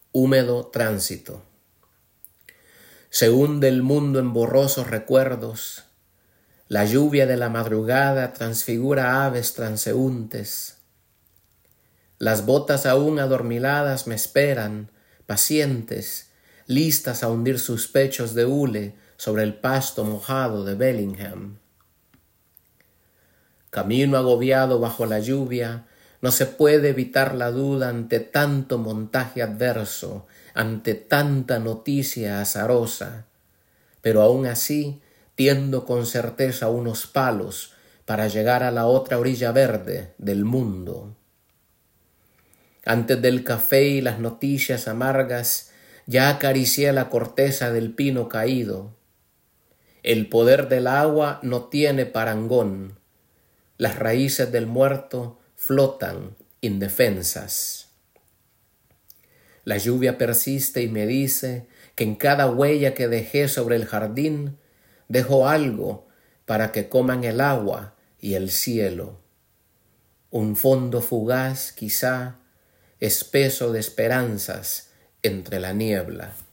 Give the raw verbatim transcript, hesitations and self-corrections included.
Húmedo tránsito. Se hunde el mundo en borrosos recuerdos. La lluvia de la madrugada transfigura aves transeúntes. Las botas aún adormiladas me esperan, pacientes, listas a hundir sus pechos de hule sobre el pasto mojado de Bellingham. Camino agobiado bajo la lluvia, no se puede evitar la duda ante tanto montaje adverso, ante tanta noticia azarosa, pero aún así tiendo con certeza unos palos para llegar a la otra orilla verde del mundo. Antes del café y las noticias amargas, ya acaricié la corteza del pino caído. El poder del agua no tiene parangón. Las raíces del muerto flotan indefensas. La lluvia persiste y me dice que en cada huella que dejé sobre el jardín dejo algo para que coman el agua y el cielo. Un fondo fugaz, quizá, espeso de esperanzas entre la niebla.